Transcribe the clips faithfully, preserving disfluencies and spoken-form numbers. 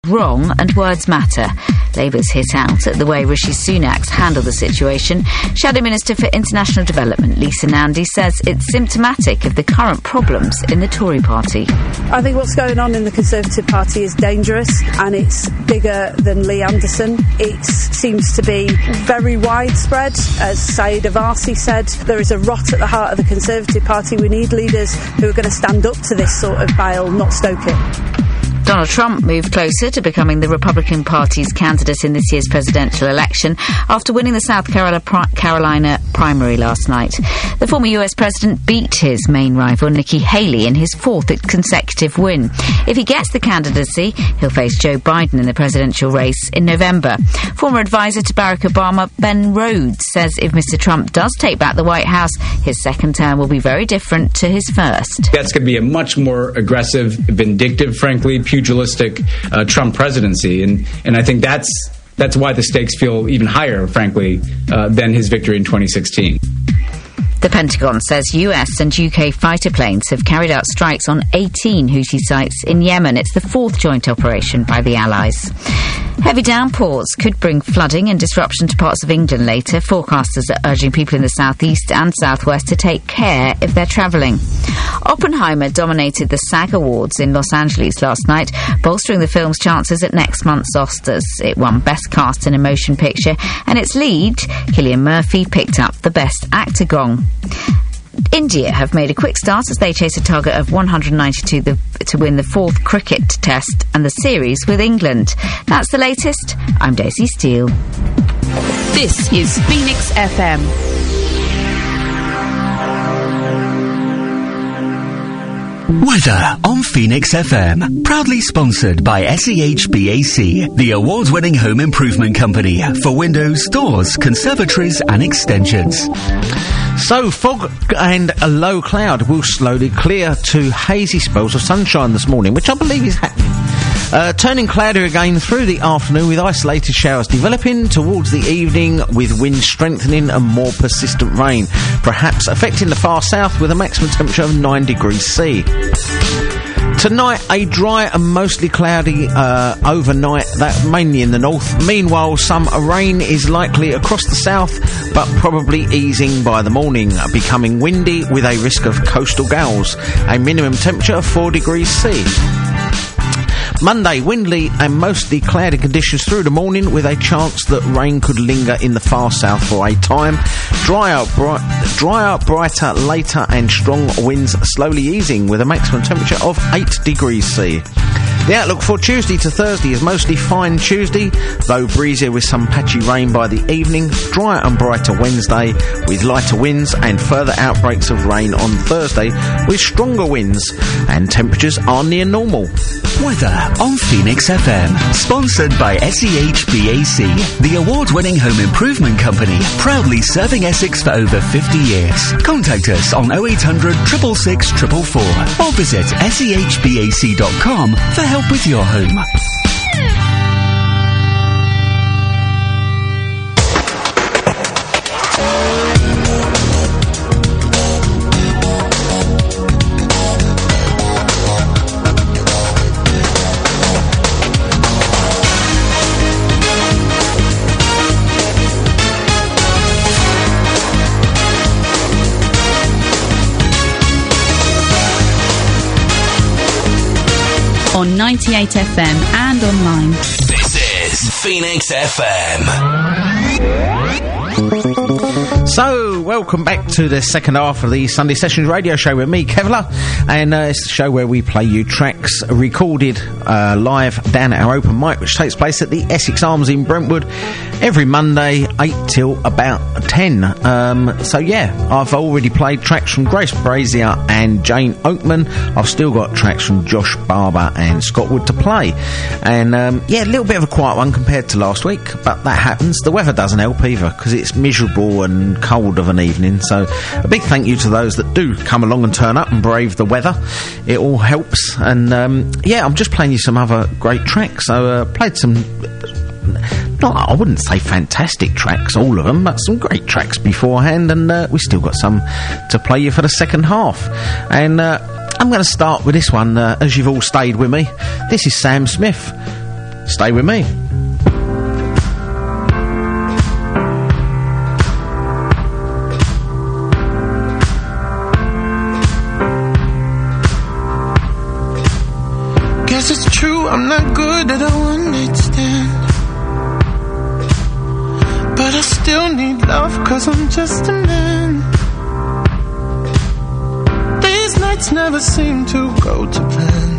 wrong and words matter. Labour's hit out at the way Rishi Sunak's handled the situation. Shadow Minister for International Development Lisa Nandy says it's symptomatic of the current problems in the Tory party. I think what's going on in the Conservative Party is dangerous and it's bigger than Lee Anderson. It seems to be very widespread. As Saeed Avasi said, there is a rot at the heart of the Conservative Party. We need leaders who are going to stand up to this sort of bile, not stoke it. Donald Trump moved closer to becoming the Republican Party's candidate in this year's presidential election after winning the South Carolina primary last night. The former U S president beat his main rival, Nikki Haley, in his fourth consecutive win. If he gets the candidacy, he'll face Joe Biden in the presidential race in November. Former advisor to Barack Obama, Ben Rhodes, says if Mister Trump does take back the White House, his second term will be very different to his first. That's going to be a much more aggressive, vindictive, frankly, pugilistic uh, Trump presidency, and and I think that's that's why the stakes feel even higher, frankly, uh, than his victory in twenty sixteen. The Pentagon says U S and U K fighter planes have carried out strikes on eighteen Houthi sites in Yemen. It's the fourth joint operation by the Allies. Heavy downpours could bring flooding and disruption to parts of England later. Forecasters are urging people in the southeast and southwest to take care if they're travelling. Oppenheimer dominated the SAG Awards in Los Angeles last night, bolstering the film's chances at next month's Oscars. It won Best Cast in a Motion Picture, and its lead, Cillian Murphy, picked up the Best Actor gong. India have made a quick start as they chase a target of one hundred ninety-two the, to win the fourth cricket test and the series with England. That's the latest. I'm Daisy Steele. This is Phoenix F M. Weather on Phoenix F M. Proudly sponsored by S E H B A C, the award-winning home improvement company for windows, doors, conservatories and extensions. So, fog and a low cloud will slowly clear to hazy spells of sunshine this morning, which I believe is happening. Uh, turning cloudy again through the afternoon with isolated showers developing towards the evening with winds strengthening and more persistent rain, perhaps affecting the far south with a maximum temperature of nine degrees C. Tonight, a dry and mostly cloudy uh, overnight, that mainly in the north. Meanwhile, some rain is likely across the south, but probably easing by the morning, becoming windy with a risk of coastal gales. A minimum temperature of four degrees C. Monday, windy and mostly cloudy conditions through the morning with a chance that rain could linger in the far south for a time. Drier, bright, drier, brighter, later and strong winds slowly easing with a maximum temperature of eight degrees C. The outlook for Tuesday to Thursday is mostly fine Tuesday, though breezier with some patchy rain by the evening. Drier and brighter Wednesday with lighter winds and further outbreaks of rain on Thursday with stronger winds, and temperatures are near normal. Weather on Phoenix F M, sponsored by S E H B A C, the award-winning home improvement company, proudly serving Essex for over fifty years. Contact us on oh eight hundred, six six six, four four four or visit S E H B A C dot com for help with your home. On ninety-eight F M and online. This is Phoenix F M. So, welcome back to the second half of the Sunday Sessions radio show with me, Kevlar, and uh, it's the show where we play you tracks recorded uh, live down at our open mic, which takes place at the Essex Arms in Brentwood every Monday, eight till about ten. Um, so yeah, I've already played tracks from Grace Brazier and Jane Oakman. I've still got tracks from Josh Barber and Scott Wood to play. And um, yeah, a little bit of a quiet one compared to last week, but that happens. The weather doesn't help either, because it's miserable and cold of an evening. So a big thank you to those that do come along and turn up and brave the weather. It all helps. And um, yeah, I'm just playing you some other great tracks. So uh, played some, not, I wouldn't say fantastic tracks, all of them, but some great tracks beforehand, and uh, we still got some to play you for the second half. And uh, I'm going to start with this one, uh, as you've all stayed with me. This is Sam Smith. Stay with me. Guess it's true, I'm not good at a one-night stand, but I still need love, cause I'm just a man. These nights never seem to go to plan.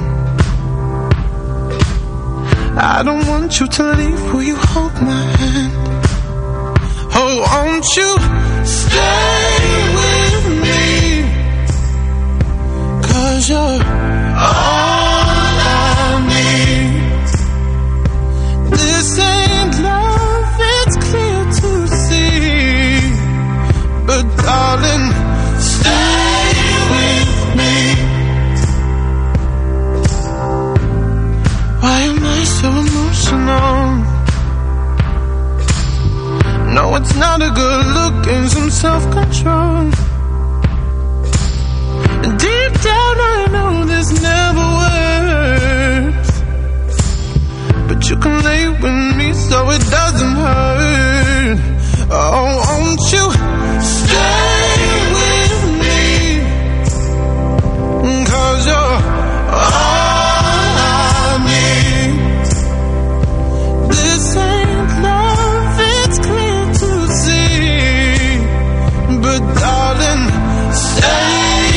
I don't want you to leave, will you hold my hand? Oh, won't you stay with me? Cause you're all I need. This ain't love, it's clear to see, but darling, stay with me. Why am I so emotional? No, it's not a good look and some self-control. Deep down I know this never works, but you can lay with me so it doesn't hurt. Oh, won't you stay with me? Cause you're all I need. This ain't love, it's clear to see, but darling, stay.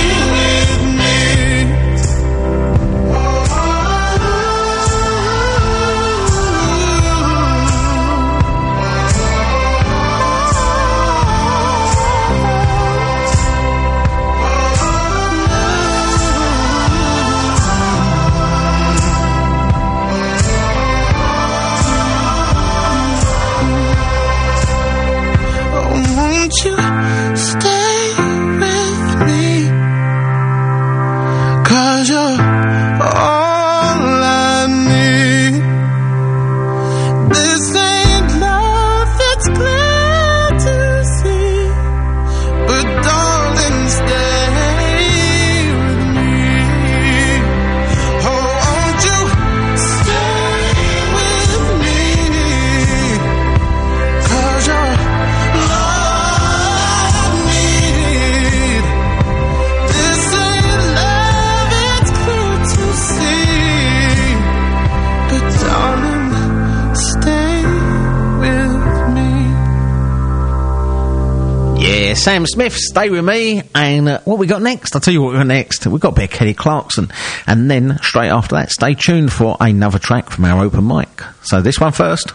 Sam Smith, Stay With Me, and uh, what we got next? I'll tell you what we got next. We've got a bit of Kelly Clarkson, and then straight after that, stay tuned for another track from our open mic. So this one first.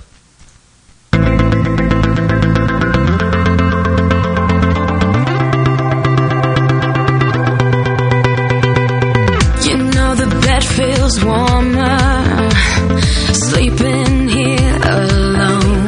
You know the bed feels warmer, sleeping here alone.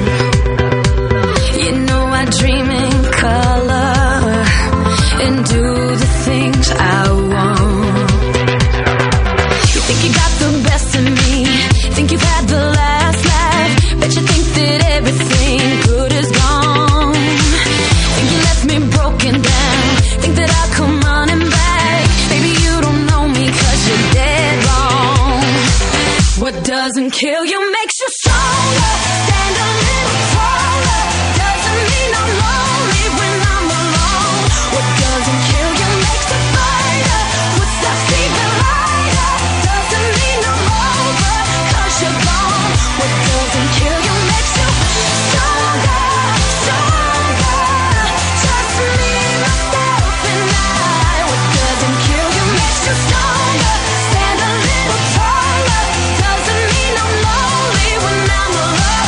You know I dream in color and do the things I want. You think you got the best of me, think you've had the last laugh, bet you think that everything good is gone. Think you left me broken down, think that I'll come running back. Maybe you don't know me cause you're dead wrong. What doesn't kill you makes you stronger. Stand a little taller. Doesn't mean I'm lonely when I'm alone. What doesn't kill you makes a fighter. Footsteps even lighter. Doesn't mean I'm over cause you're gone. What doesn't kill you makes you stronger, stronger. Just me, myself and I. What doesn't kill you makes you stronger. Stand a little taller. Doesn't mean I'm lonely when I'm alone.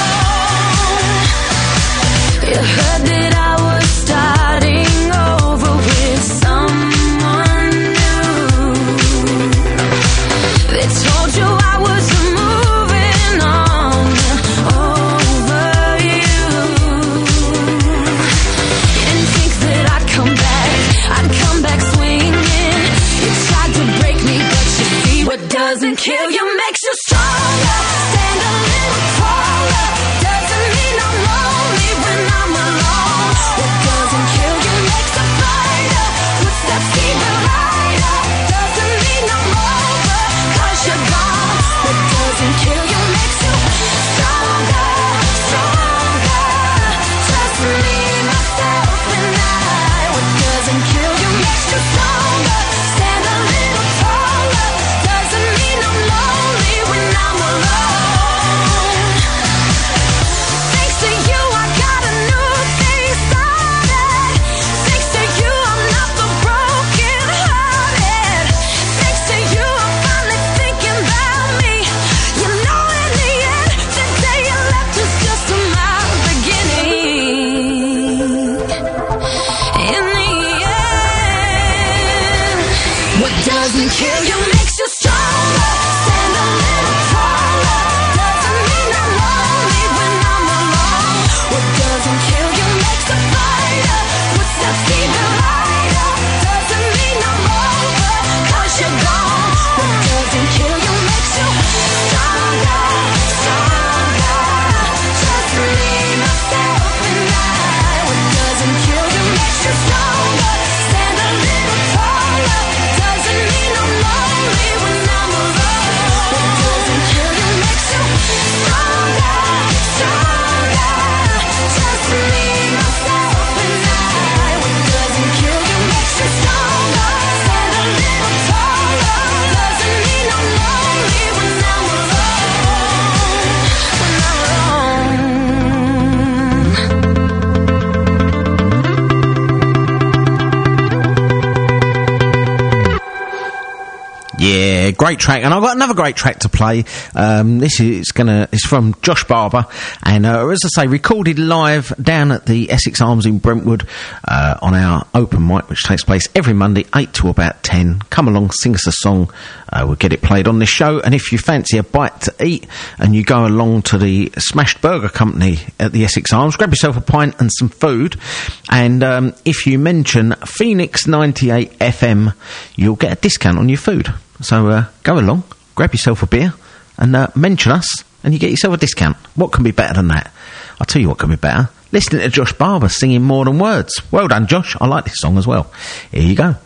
Yeah, great track. And I've got another great track to play. Um, this is gonna, it's from Josh Barber. And, uh, as I say, recorded live down at the Essex Arms in Brentwood, uh, on our open mic, which takes place every Monday, eight to about ten. Come along, sing us a song. Uh, we'll get it played on this show. And if you fancy a bite to eat and you go along to the Smashed Burger Company at the Essex Arms, grab yourself a pint and some food. And, um, if you mention Phoenix ninety-eight F M, you'll get a discount on your food. So uh, go along, grab yourself a beer, and uh, mention us, and you get yourself a discount. What can be better than that? I'll tell you what can be better. Listening to Josh Barber singing More Than Words. Well done, Josh. I like this song as well. Here you go.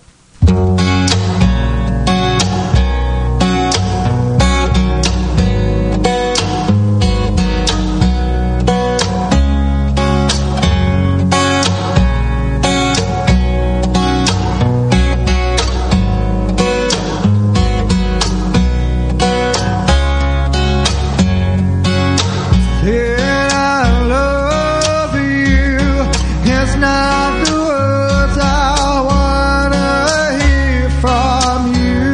Not the words I wanna hear from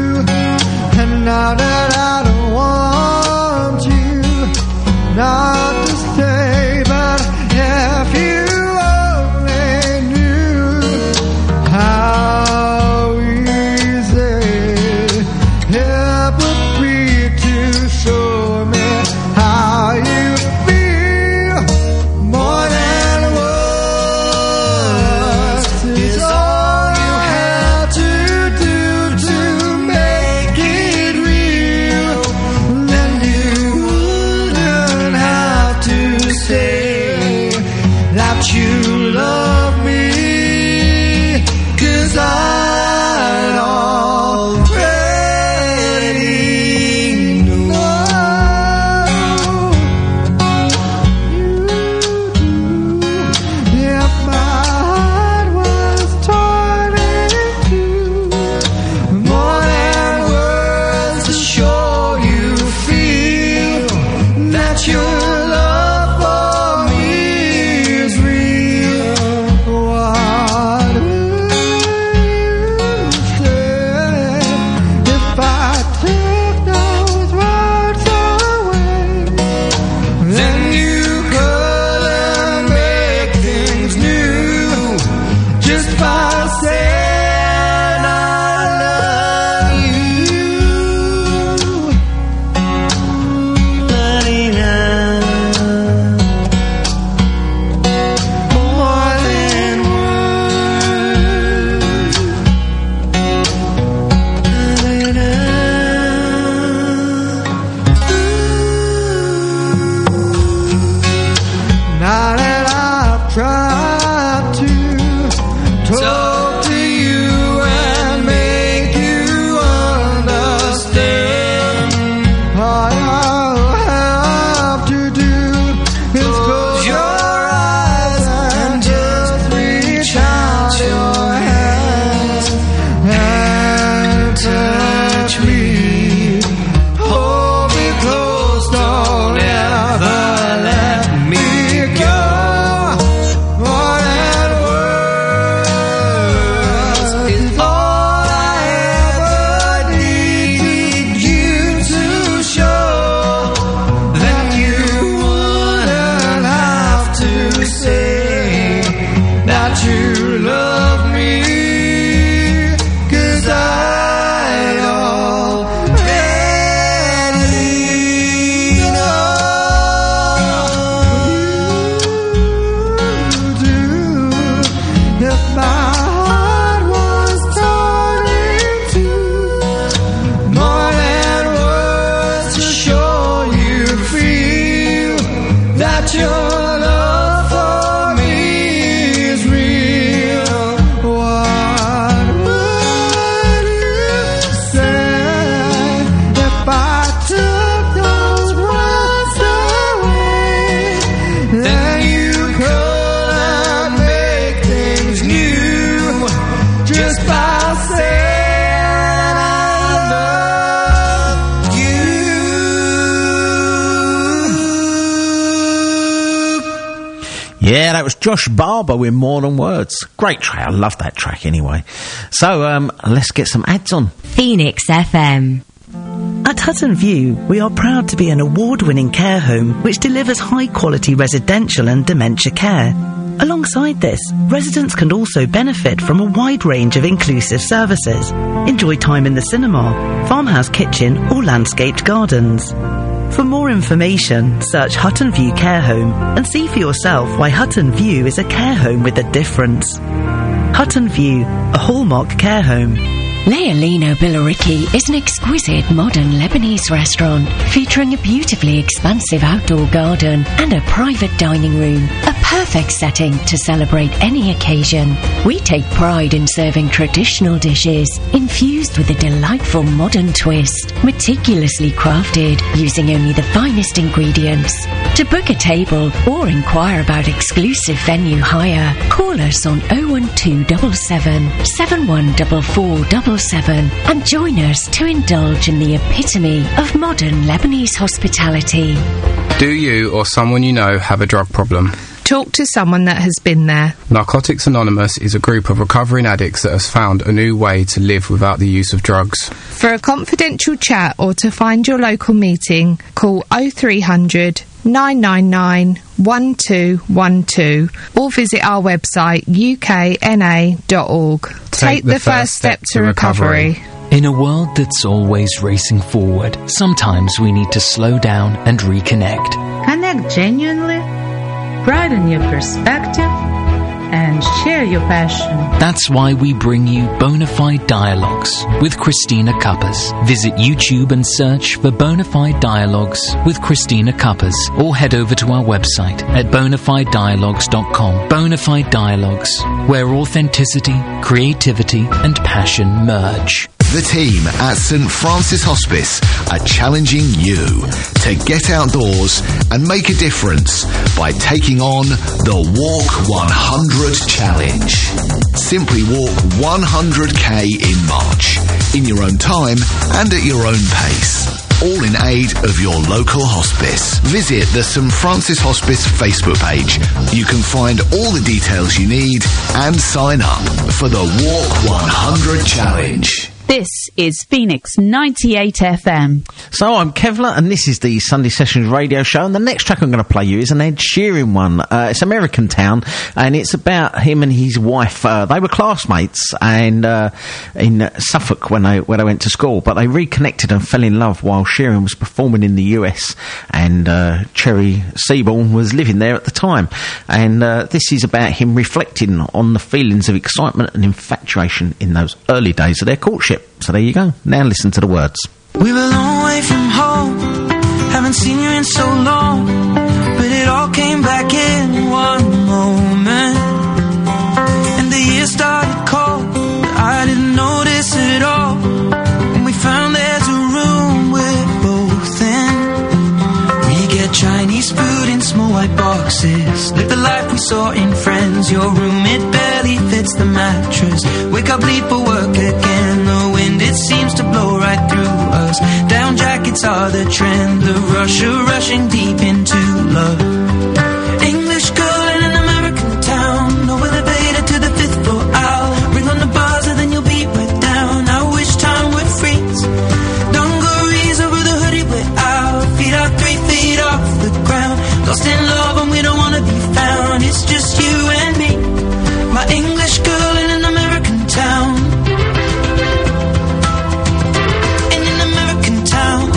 Yeah, that was Josh Barber with More Than Words. Great track. I love that track anyway. So, um, let's get some ads on. Phoenix F M. At Hutton View, we are proud to be an award-winning care home which delivers high-quality residential and dementia care. Alongside this, residents can also benefit from a wide range of inclusive services. Enjoy time in the cinema, farmhouse kitchen or landscaped gardens. For more information, search Hutton View Care Home and see for yourself why Hutton View is a care home with a difference. Hutton View, a hallmark care home. Leolino Billericay is an exquisite modern Lebanese restaurant featuring a beautifully expansive outdoor garden and a private dining room, a perfect setting to celebrate any occasion. We take pride in serving traditional dishes infused with a delightful modern twist, meticulously crafted using only the finest ingredients. To book a table or inquire about exclusive venue hire, call us on oh one two seven seven, seven one four four seven seven and join us to indulge in the epitome of modern Lebanese hospitality. Do you or someone you know have a drug problem? Talk to someone that has been there. Narcotics Anonymous is a group of recovering addicts that has found a new way to live without the use of drugs. For a confidential chat or to find your local meeting, call oh three hundred, nine nine nine, one two one two or visit our website u k n a dot org. Take, Take the, the first step to recovery. recovery. In a world that's always racing forward, sometimes we need to slow down and reconnect. Connect genuinely, broaden your perspective, and share your passion. That's why we bring you Bonafide Dialogues with Christina Cuppers. Visit YouTube and search for Bonafide Dialogues with Christina Cuppers, or head over to our website at bonafide dialogues dot com. Bonafide Dialogues, where authenticity, creativity and passion merge. The team at St Francis Hospice are challenging you to get outdoors and make a difference by taking on the Walk one hundred Challenge. Simply walk one hundred k in March, in your own time and at your own pace. All in aid of your local hospice. Visit the St Francis Hospice Facebook page. You can find all the details you need and sign up for the Walk one hundred Challenge. This is Phoenix ninety-eight F M. So I'm Kevlar, and this is the Sunday Sessions radio show, and the next track I'm going to play you is an Ed Sheeran one. Uh, it's American Town, and it's about him and his wife. Uh, they were classmates and uh, in Suffolk when they, when they went to school, but they reconnected and fell in love while Sheeran was performing in the U S, and uh, Cherry Seaborn was living there at the time. And uh, this is about him reflecting on the feelings of excitement and infatuation in those early days of their courtship. So there you go. Now listen to the words. We're a long way from home, haven't seen you in so long, but it all came back in one moment. And the year started cold, but I didn't notice it all. When we found there's a room we're both in, we get Chinese food in small white boxes, live the life we saw in Friends. Your room, it barely fits the mattress. Wake up, leave for work again. The wind, it seems to blow right through us. Down jackets are the trend. The rush of rushing deep into love. English girl in an American town, no elevator to the fifth floor. I'll ring on the buzzer, then you'll be right down. I wish time would freeze. Dungarees over the hoodie, we're out. Feet out three feet off the ground. Lost in love and we don't want to be found. It's just you and me, my English girl in an American town. In an American town.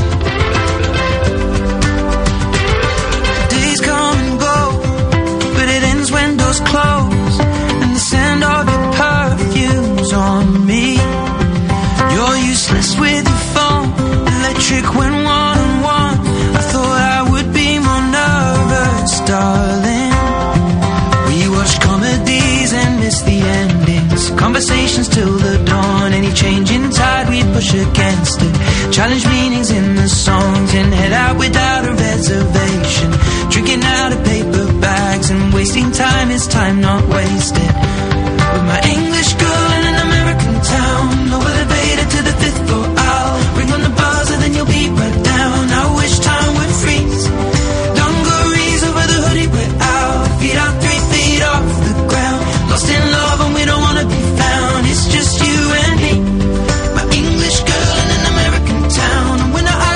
Days come and go, but it ends when doors close, and the scent of your perfume's on me. You're useless with your phone, electric when one on one. I thought I would be more nervous, darling. We watch comedies and miss the endings, conversations till the dawn. Any change in tide we push against it, challenge meanings in the songs, and head out without a reservation, drinking out of paper bags and wasting time is time not wasted. With my English girl in an American town, no elevator to the fifth floor. I'll ring on the buzzer, then you'll be right down. I wish time would freeze. Dungarees over the hoodie, we're out. Feet out three feet off the ground. Lost in love and we don't want to be found. It's just you and me, my English girl in an American town. And when our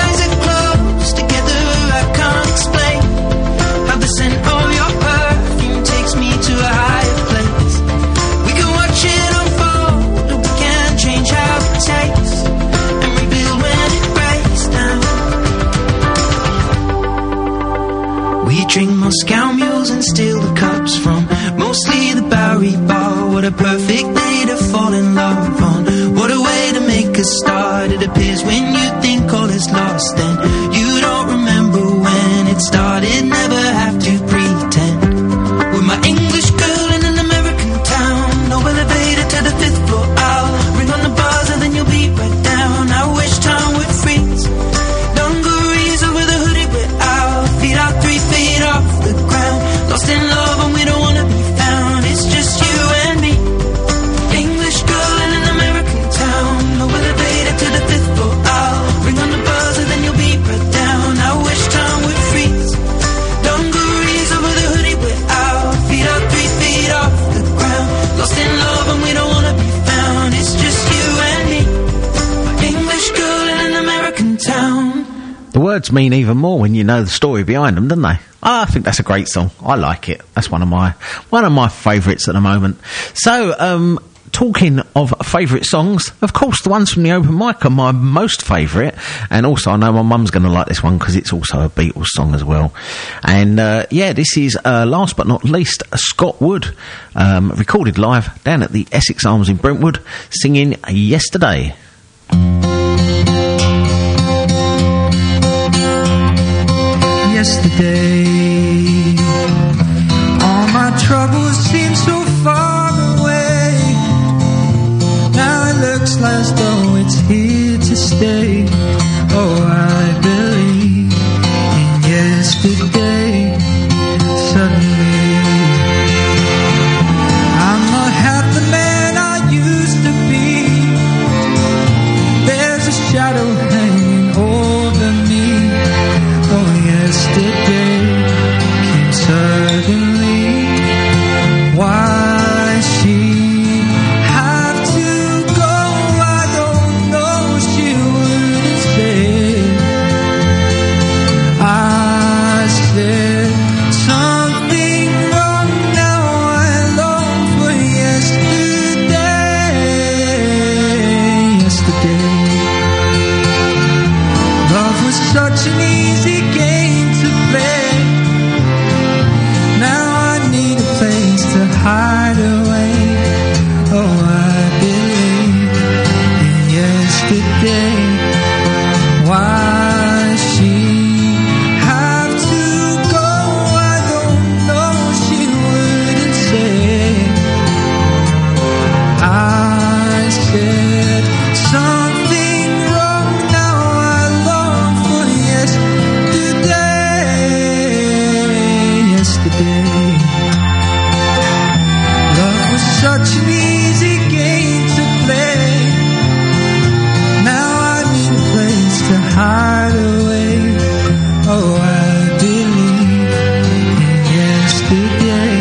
We drink Moscow mules and steal the cups from mostly the Bowery Bar. What a perfect day to fall in love on. What a way to make a start. It appears when you think all is lost, then you don't remember when it started. Never have to pretend. With my English girl in an American town, no elevator to the fifth floor. I'll ring on the buzzer, then you'll be right down. I wish time would freeze. Dungarees over the hoodie, we're out. Feet out three feet off the ground. Lost in love and we don't wanna be found. It's just you and me. English girl in an American town, no elevator to the fifth floor. I'll ring on the buzzer, then you'll be right down. I wish time would freeze. Dungarees over the hoodie, we're out. Feet out three feet off the ground. Lost in love and we don't wanna be found. It's just you and me. English girl in an American town. The words mean even more when you know the story behind them, don't they? Oh, I think that's a great song. I like it. That's one of my one of my favourites at the moment. So, um, talking of favourite songs, of course, the ones from the open mic are my most favourite, and also I know my mum's going to like this one because it's also a Beatles song as well. And uh, yeah, this is uh, last but not least Scott Wood, um, recorded live down at the Essex Arms in Brentwood, singing Yesterday. Yesterday, all my troubles seem so far away. Now it looks as though it's here to stay. Oh, I believe in yesterday. Suddenly, I'm not half the man I used to be. There's a shadow hanging over me. Oh, yesterday came suddenly. Why she have to go? I don't know. She wouldn't say. I said something wrong. Now I long for yesterday. Yesterday, love was such an easy game to play. Now I need a place to hide away. Oh, I believe in yesterday. Why she have to go? I don't know. She wouldn't say. I said something wrong. Now I long for yesterday. Yesterday, love was such an easy game to play. Now I need a place to hide away. Oh, I believe in yesterday.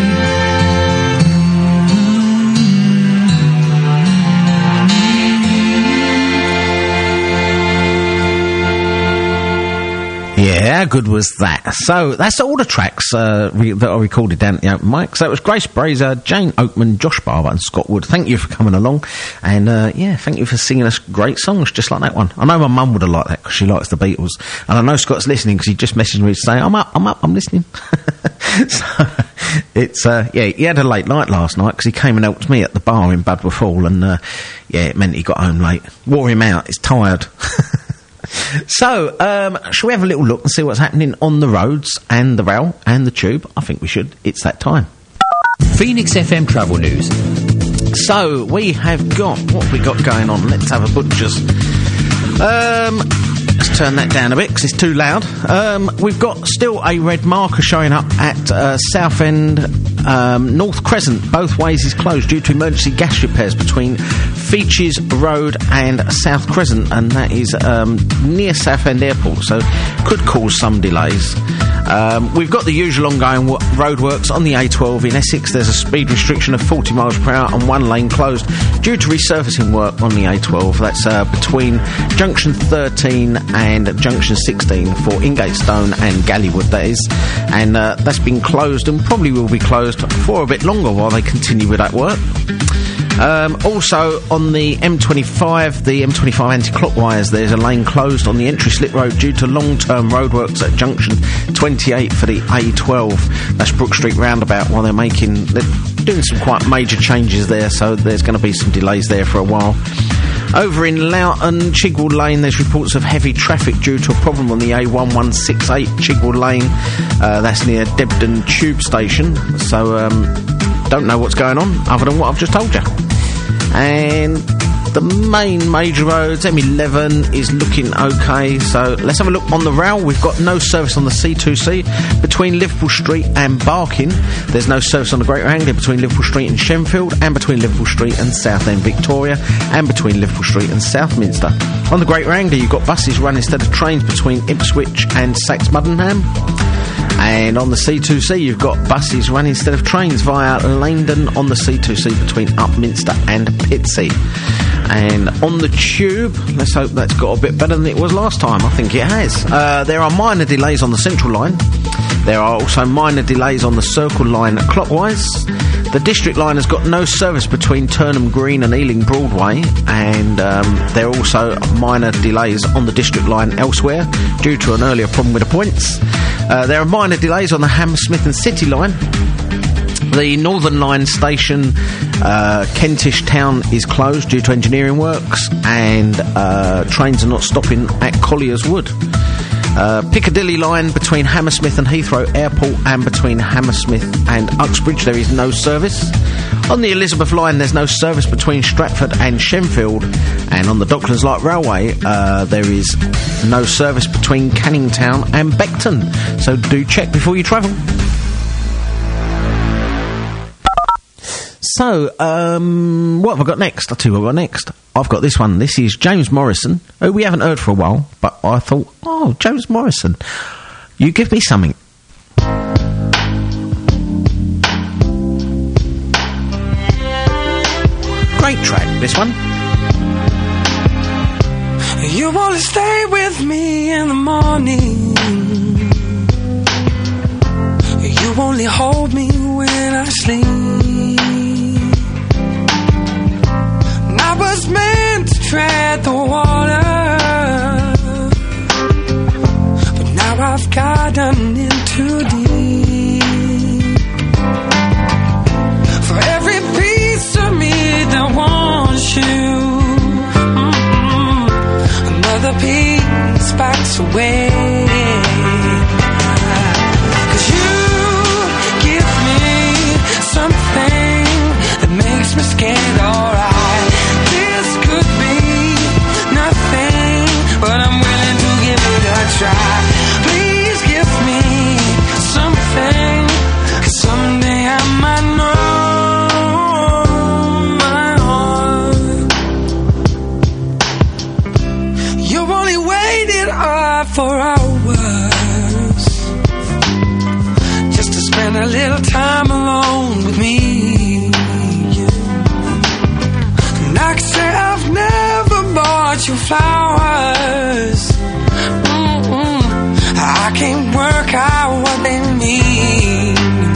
Yeah, how good was that? So, that's all the tracks uh, re- that are recorded down at the open mic. So, it was Grace Brazier, Jane Oakman, Josh Barber and Scott Wood. Thank you for coming along. And, uh, yeah, thank you for singing us great songs just like that one. I know my mum would have liked that because she likes the Beatles. And I know Scott's listening because he just messaged me to say, I'm up, I'm up, I'm listening. So, it's, uh, yeah, he had a late night last night because he came and helped me at the bar in Badworth Hall. And, uh, yeah, it meant he got home late. Wore him out. He's tired. So, um, shall we have a little look and see what's happening on the roads and the rail and the tube? I think we should. It's that time. Phoenix F M Travel News. So, we have got... What have we got going on? Let's have a butcher's. Um... Let's turn that down a bit because it's too loud. Um, we've got still a red marker showing up at uh, Southend um, North Crescent. Both ways is closed due to emergency gas repairs between Feaches Road and South Crescent, and that is um, near Southend Airport, so could cause some delays. Um, we've got the usual ongoing w- roadworks on the A twelve in Essex. There's a speed restriction of forty miles per hour and one lane closed due to resurfacing work on the A twelve. That's uh, between Junction thirteen and Junction sixteen for Ingatestone and Gallywood, that is. And uh, that's been closed and probably will be closed for a bit longer while they continue with that work. Um, also, on the M twenty-five, the M twenty-five anti-clockwise, there's a lane closed on the entry slip road due to long-term roadworks at junction twenty-eight for the A twelve. That's Brook Street roundabout, while they're making... They're doing some quite major changes there, so there's going to be some delays there for a while. Over in Loughton, Chigwell Lane, there's reports of heavy traffic due to a problem on the A eleven sixty-eight Chigwell Lane. Uh, that's near Debden Tube Station. So, um, don't know what's going on, other than what I've just told you. And the main major roads, M eleven is looking okay. So let's have a look on the rail. We've got no service on the C two C between Liverpool Street and Barking. There's no service on the Greater Anglia between Liverpool Street and Shenfield, and between Liverpool Street and Southend Victoria, and between Liverpool Street and Southminster. On the Greater Anglia, you've got buses run instead of trains between Ipswich and Saxe Muddenham. And on the C two C, you've got buses run instead of trains via Langdon on the C two C between Upminster and Pitsea. And on the tube, let's hope that's got a bit better than it was last time. I think it has. Uh, there are minor delays on the Central Line. There are also minor delays on the Circle Line clockwise. The District Line has got no service between Turnham Green and Ealing Broadway, and um, there are also minor delays on the District Line elsewhere due to an earlier problem with the points. Uh, there are minor delays on the Hammersmith and City Line. The Northern Line station, uh, Kentish Town, is closed due to engineering works, and uh, trains are not stopping at Collier's Wood. Uh, Piccadilly Line between Hammersmith and Heathrow Airport, and between Hammersmith and Uxbridge, there is no service. On the Elizabeth Line, there's no service between Stratford and Shenfield, and on the Docklands Light Railway, uh, there is no service between Canning Town and Beckton. So do check before you travel. So, um, what have I got next? I'll tell you what I've got next. I've got this one. This is James Morrison, who we haven't heard for a while, but I thought, oh, James Morrison, you give me something. Great track, this one. You wanna stay with me in the morning. You only hold me when I sleep. I was meant to tread the water, but now I've gotten in too deep. For every piece of me that wants you, mm-hmm, another piece backs away. 'Cause you give me something that makes me scared, alright. But I'm willing to give it a try. Please give me something, 'cause someday I might know my heart. You only waited up for hours just to spend a little time alone with me. And I can say I've never bought you flowers. Mm-mm. I can't work out what they mean.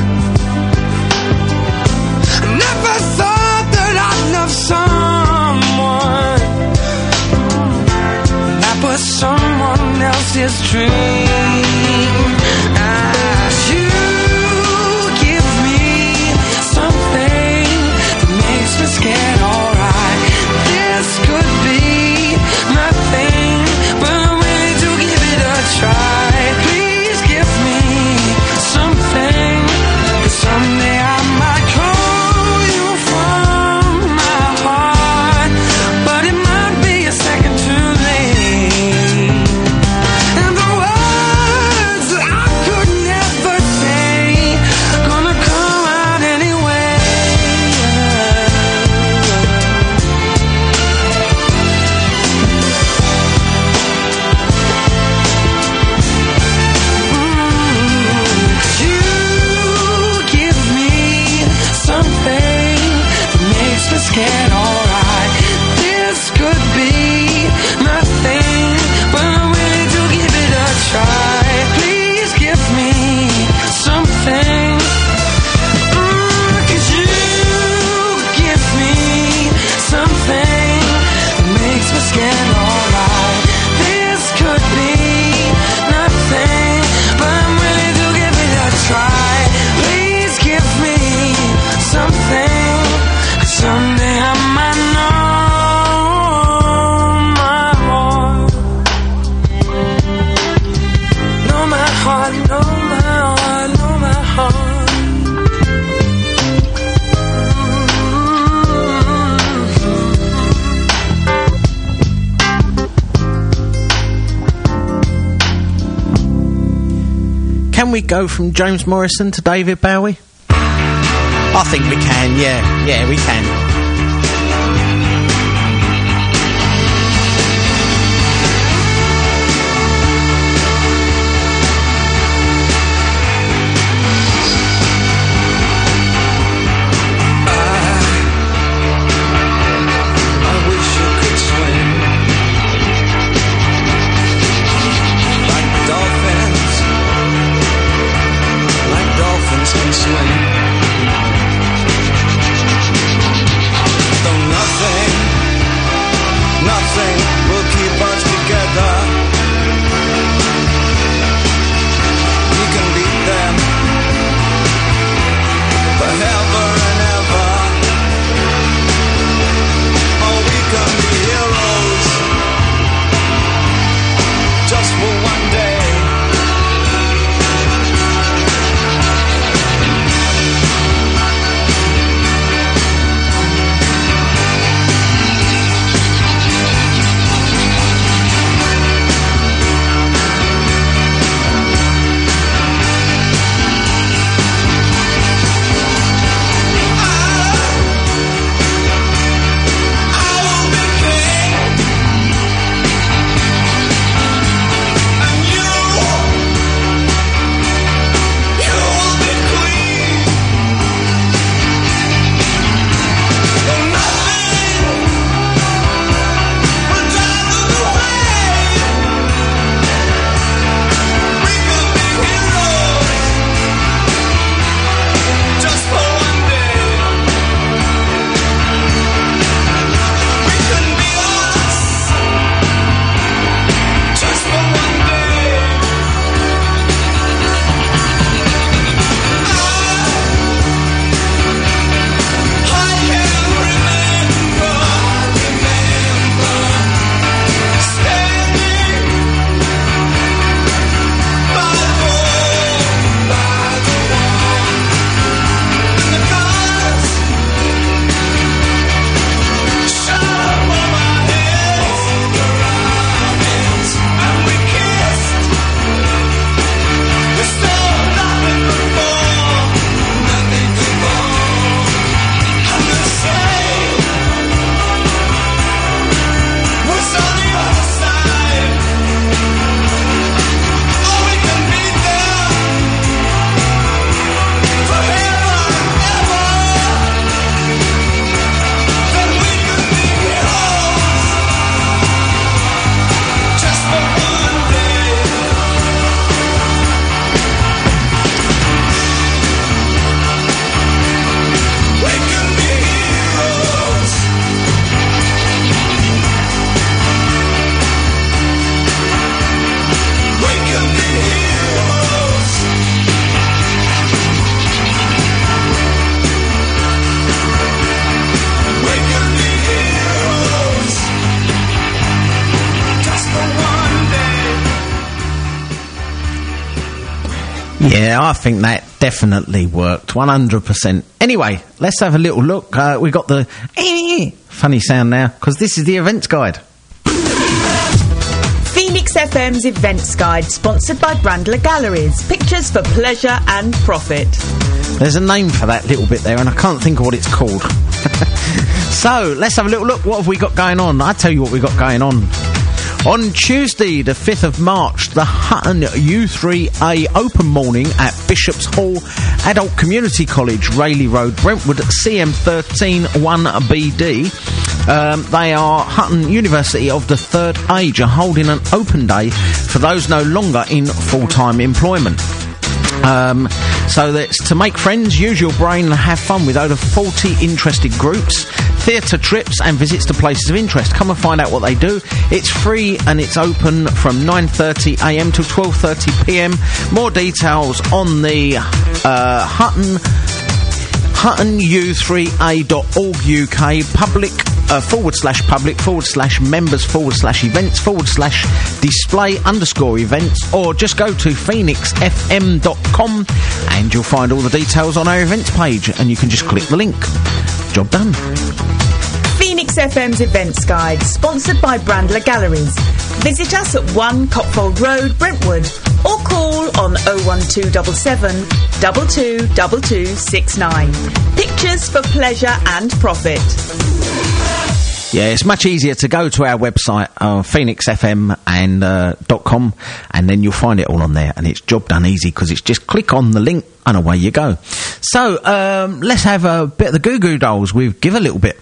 I never thought that I'd love someone that was someone else's dream. As you give me something that makes me scared, alright. This could be nothing, but I'm willing to give it a try. Please give me something, 'cause someday I might call you from my heart, but it might be a second too late. And the words that I could never say gonna come out anyway. Scared, alright. This could be nothing, but I'm willing to give it a try. Please give me something, mm, 'cause you give me can we go from James Morrison to David Bowie? I think we can, yeah. Yeah, we can. Yeah, I think that definitely worked, one hundred percent. Anyway, let's have a little look. Uh, we got the funny sound now, because this is the events guide. Phoenix F M's events guide, sponsored by Brandler Galleries. Pictures for pleasure and profit. There's a name for that little bit there, and I can't think of what it's called. So, let's have a little look. What have we got going on? I'll tell you what we've got going on. On Tuesday, the fifth of March, the Hutton U three A open morning at Bishop's Hall, Adult Community College, Rayleigh Road, Brentwood, C M one three one B D. Um, they are Hutton University of the Third Age, are holding an open day for those no longer in full-time employment. Um, so that's to make friends, use your brain and have fun with over forty interested groups, theatre trips and visits to places of interest. Come and find out what they do. It's free and it's open from nine thirty a m to twelve thirty p m. More details on the uh, Hutton hutton u three a dot org u k public uh, forward slash public forward slash members forward slash events forward slash display underscore events, or just go to phoenix f m dot com and you'll find all the details on our events page, and you can just click the link. Job done. Phoenix F M's events guide, sponsored by Brandler Galleries. Visit us at one Copfold Road, Brentwood, or call on oh one two seven seven, two two two two six nine. Pictures for pleasure and profit. Yeah, it's much easier to go to our website, uh, phoenix f m and uh, .com, and then you'll find it all on there, and it's job done easy because it's just click on the link and away you go. So, um, let's have a bit of the Goo Goo Dolls with Give a Little Bit.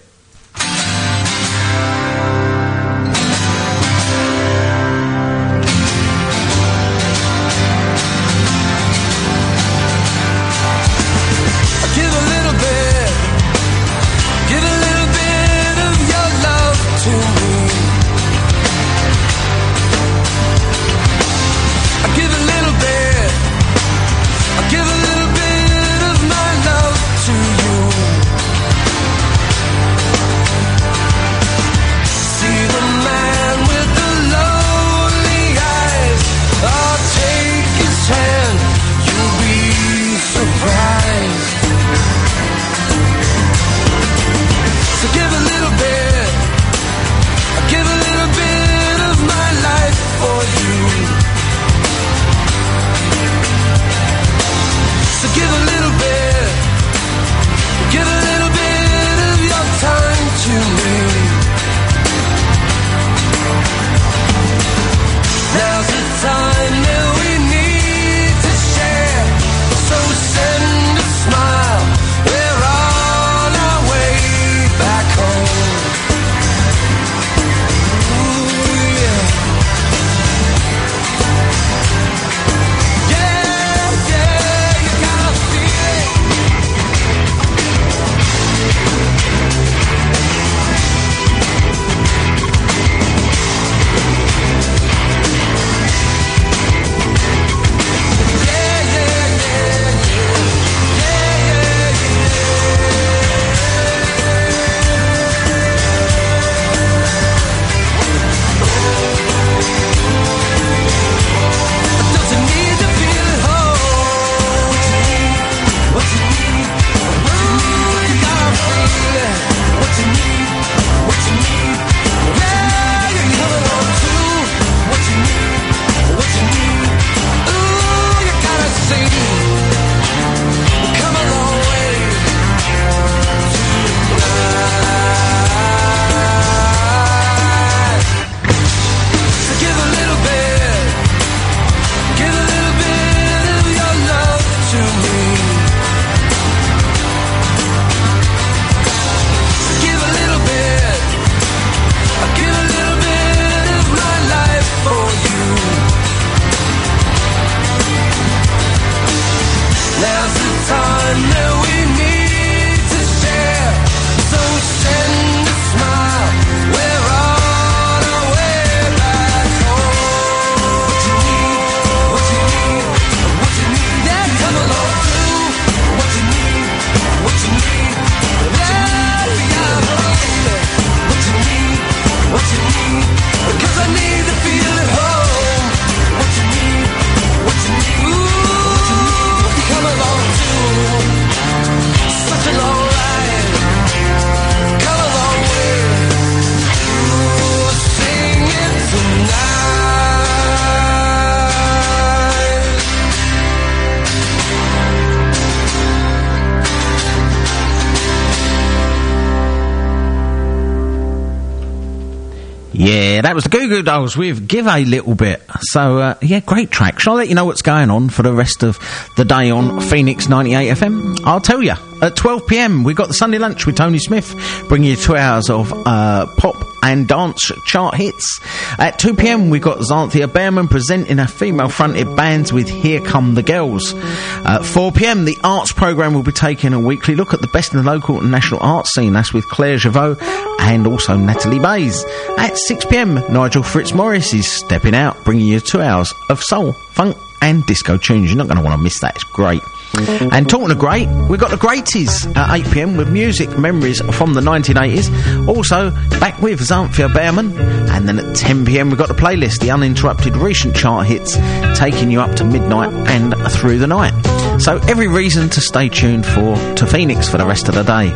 Yeah, that was the Goo Goo Dolls with Give a Little Bit. So, uh, yeah, great track. Shall I let you know what's going on for the rest of the day on Phoenix ninety-eight F M? I'll tell you. At twelve p m, we've got the Sunday Lunch with Tony Smith, bringing you two hours of uh, pop and dance chart hits. At two p m, we've got Xanthia Behrman presenting her female-fronted bands with Here Come the Girls. At four p m, the arts programme will be taking a weekly look at the best in the local and national arts scene. That's with Claire Javot and also Natalie Bays. At six p m, Nigel Fitzmaurice is stepping out, bringing you two hours of soul, funk and disco tunes. You're not going to want to miss that. It's great. And talking of great, we've got the Greaties at eight p m with music memories from the nineteen eighties. Also, back with Xanthia Behrman. And then at ten p m, we've got the playlist, the uninterrupted recent chart hits, taking you up to midnight and through the night. So, every reason to stay tuned for to Phoenix for the rest of the day.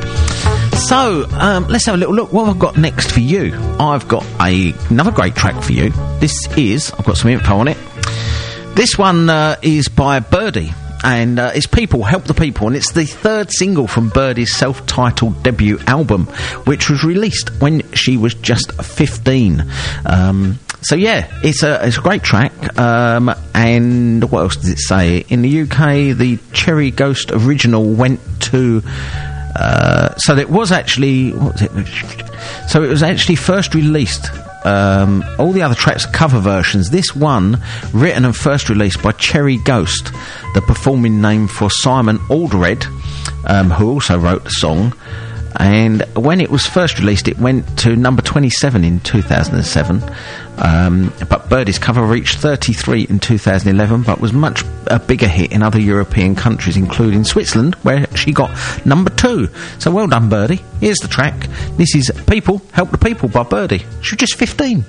So, um, let's have a little look. What have I got next for you? I've got a, another great track for you. This is, I've got some info on it. This one uh, is by Birdie, and uh, it's People, Help the People, and it's the third single from Birdie's self-titled debut album, which was released when she was just fifteen. Um, so yeah, it's a, it's a great track, um, and what else does it say? In the U K, the Cherry Ghost original went to... Uh, so it was actually... What was it? So it was actually first released... Um, all the other tracks are cover versions. This one, written and first released by Cherry Ghost, the performing name for Simon Alderhead, um, who also wrote the song. And when it was first released, it went to number twenty-seven in two thousand seven. Um, but Birdie's cover reached thirty-three in two thousand eleven, but was much a bigger hit in other European countries, including Switzerland, where she got number two. So well done, Birdie. Here's the track. This is People, Help the People by Birdie. She was just fifteen.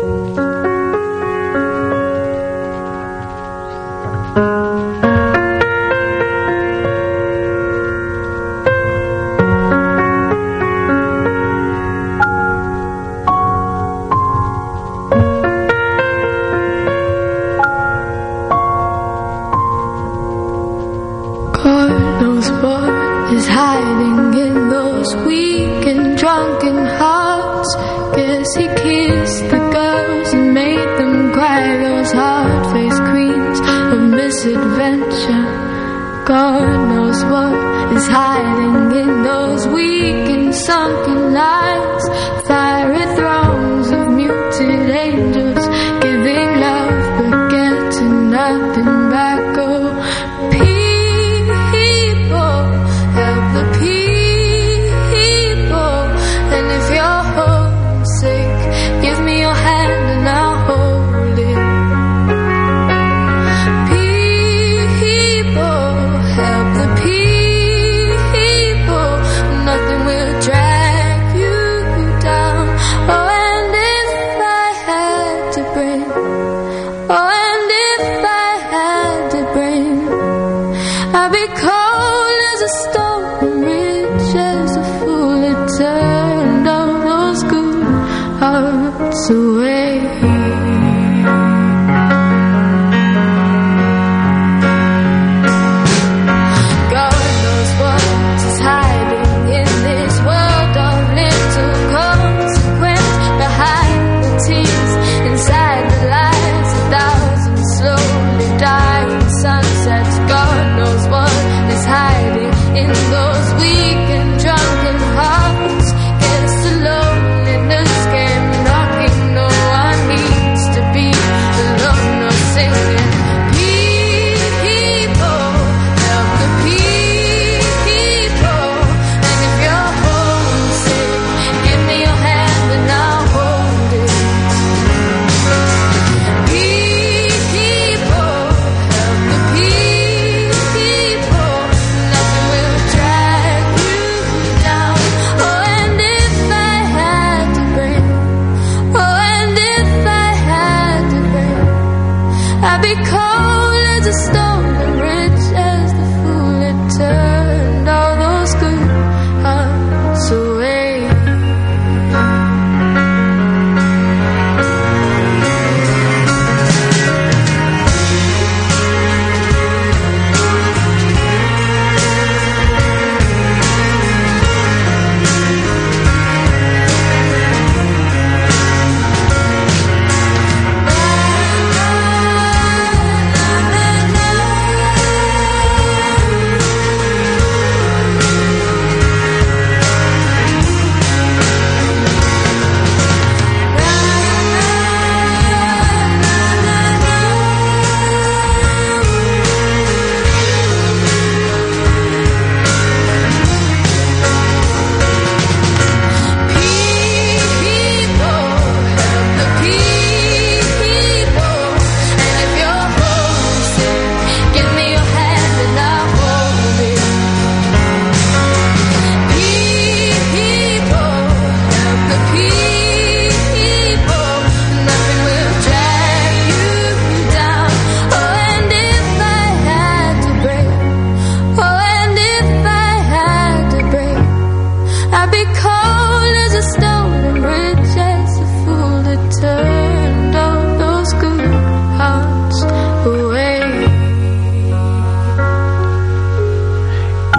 God knows what is hiding in those weak and sunken lines. Fiery thrones of muted angels giving love but getting nothing back. Oh, people, help the people. And if you're homesick, give me your hand and I'll hold it. Is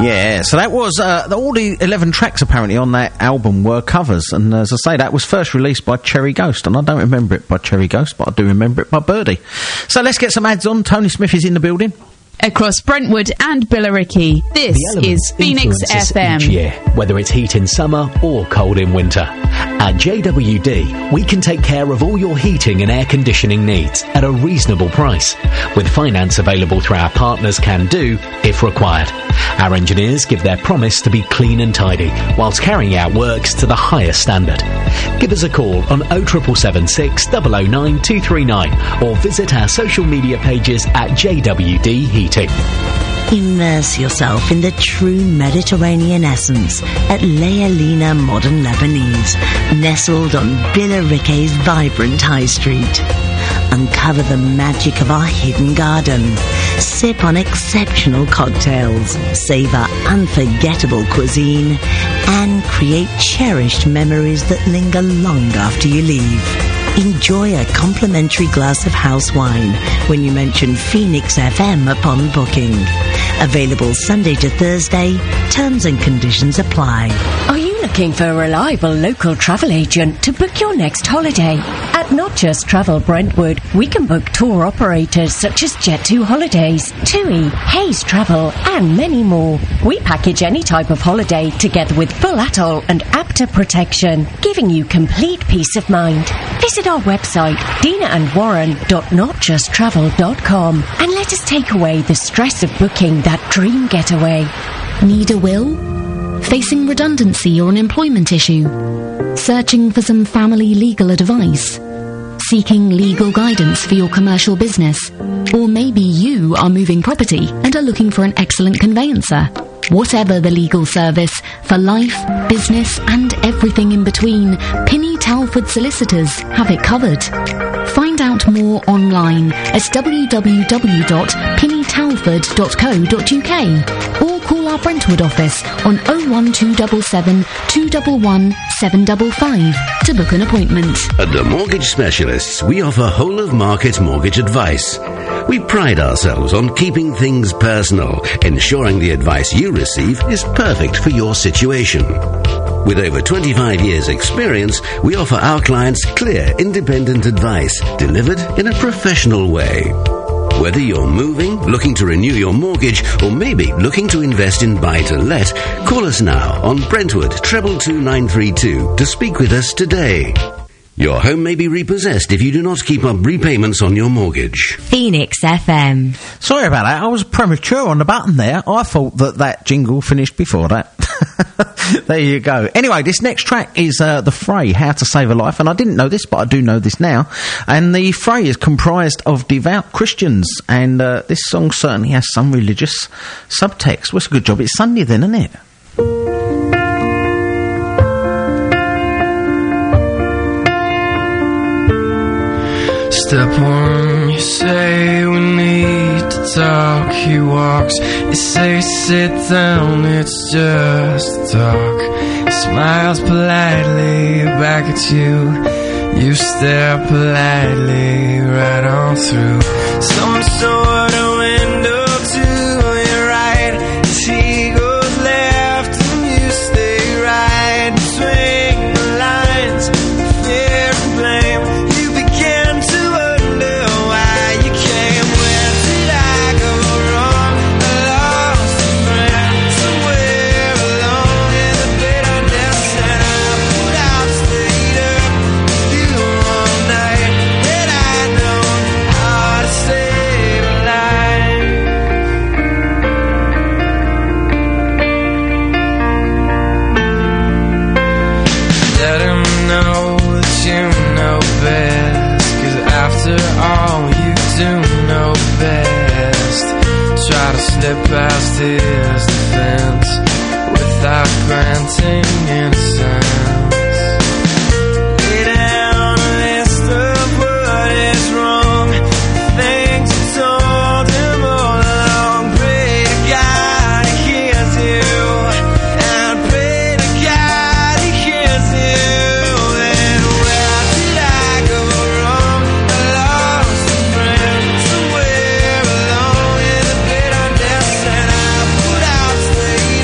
Yeah, so that was, uh, the, all the eleven tracks apparently on that album were covers, and as I say, that was first released by Cherry Ghost, and I don't remember it by Cherry Ghost, but I do remember it by Birdie. So let's get some ads on. Tony Smith is in the building. Across Brentwood and Billericay, this is Phoenix F M. Each year, whether it's heat in summer or cold in winter. At J W D, we can take care of all your heating and air conditioning needs at a reasonable price, with finance available through our partners Can Do if required. Our engineers give their promise to be clean and tidy, whilst carrying out works to the highest standard. Give us a call on oh seven seven six, oh oh nine, two three nine or visit our social media pages at J W D Heating. Immerse yourself in the true Mediterranean essence at Lealina Modern Lebanese, nestled on Billericay's vibrant high street. Uncover the magic of our hidden garden. Sip on exceptional cocktails, savour unforgettable cuisine, and create cherished memories that linger long after you leave. Enjoy a complimentary glass of house wine when you mention Phoenix F M upon booking. Available Sunday to Thursday. Terms and conditions apply. Are you looking for a reliable local travel agent to book your next holiday? At Not Just Travel Brentwood, we can book tour operators such as Jet two Holidays, TUI, Hayes Travel, and many more. We package any type of holiday together with full atoll and APTA protection, giving you complete peace of mind. Visit our website, dina and warren dot not just travel dot com, and let us take away the stress of booking that dream getaway. Need a will? Facing redundancy or an employment issue? Searching for some family legal advice? Seeking legal guidance for your commercial business? Or maybe you are moving property and are looking for an excellent conveyancer? Whatever the legal service, for life, business and everything in between, Pinny Talford Solicitors have it covered. Find out more online at w w w dot pinny talford dot co dot u k or call our Brentwood office on oh one two seven seven, two one one, seven five five to book an appointment. At the Mortgage Specialists, we offer whole-of-market mortgage advice. We pride ourselves on keeping things personal, ensuring the advice you receive is perfect for your situation. With over twenty-five years' experience, we offer our clients clear, independent advice, delivered in a professional way. Whether you're moving, looking to renew your mortgage, or maybe looking to invest in buy-to-let, call us now on Brentwood two two nine three two to speak with us today. Your home may be repossessed if you do not keep up repayments on your mortgage. Phoenix F M. Sorry about that, I was premature on the button there. I thought that that jingle finished before that. There you go. Anyway, this next track is uh, The Fray, How to Save a Life, and I didn't know this, but I do know this now. And The Fray is comprised of devout Christians, and uh, this song certainly has some religious subtext. What's a good job? It's Sunday then, isn't it? Step one, you say we need to talk. He walks, you say sit down, it's just talk. He smiles politely back at you. You stare politely right on through some sort of window to your right. As he goes left and you stay right between the lines of fear and blame. Slip past his defense without granting innocence. Lay down a list of what is wrong, the things you told him all along. Pray to God he hears you, and pray to God he hears you. Then where did I go wrong? I lost a friend somewhere along in the bitterness, and I put out straight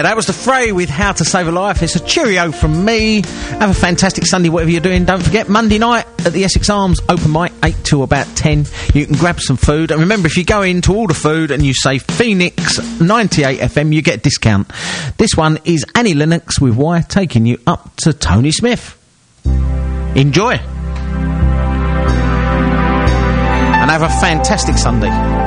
Yeah, that was The Fray with How to Save a Life. It's a cheerio from me. Have a fantastic Sunday, whatever you're doing. Don't forget, Monday night at the Essex Arms, open mic, eight till about ten. You can grab some food. And remember, if you go in to order food and you say Phoenix ninety-eight F M, you get a discount. This one is Annie Lennox with Why, taking you up to Tony Smith. Enjoy. And have a fantastic Sunday.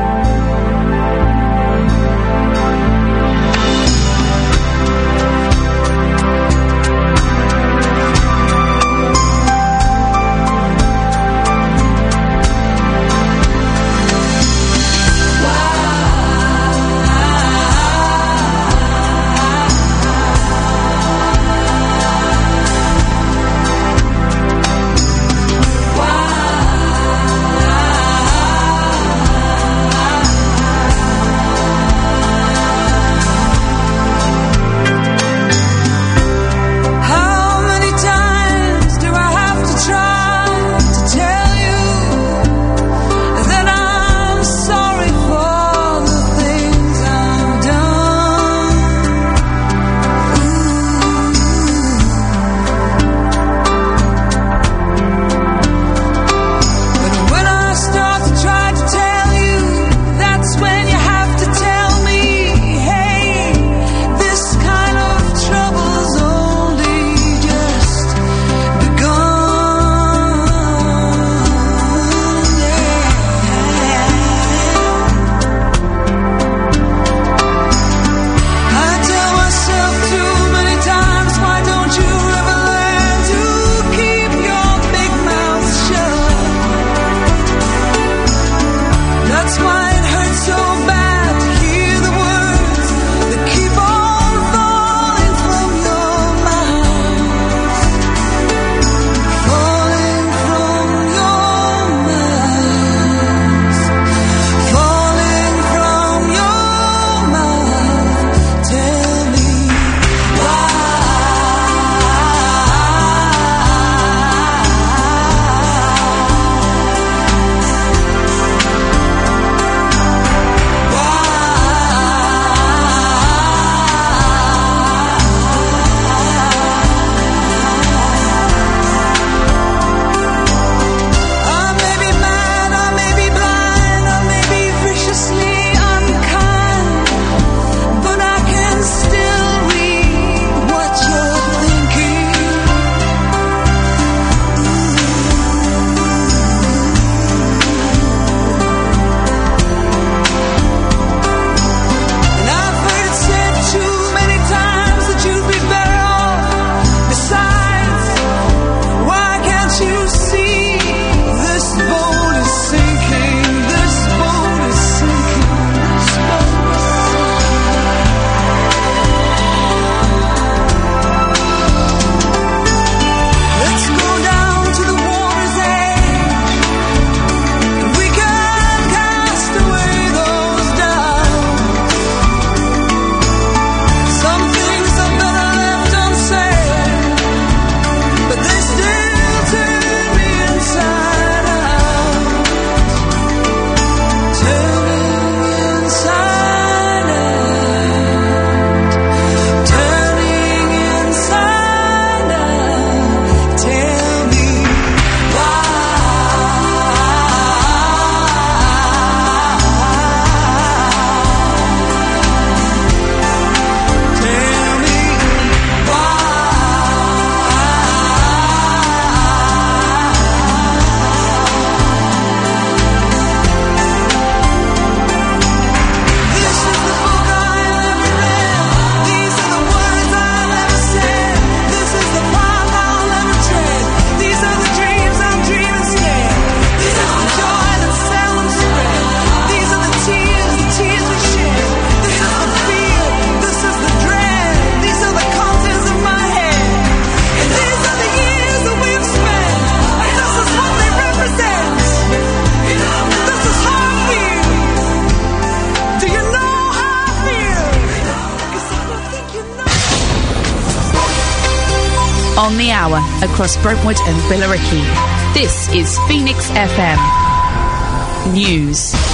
On the hour, across Brentwood and Billericay. This is Phoenix F M News.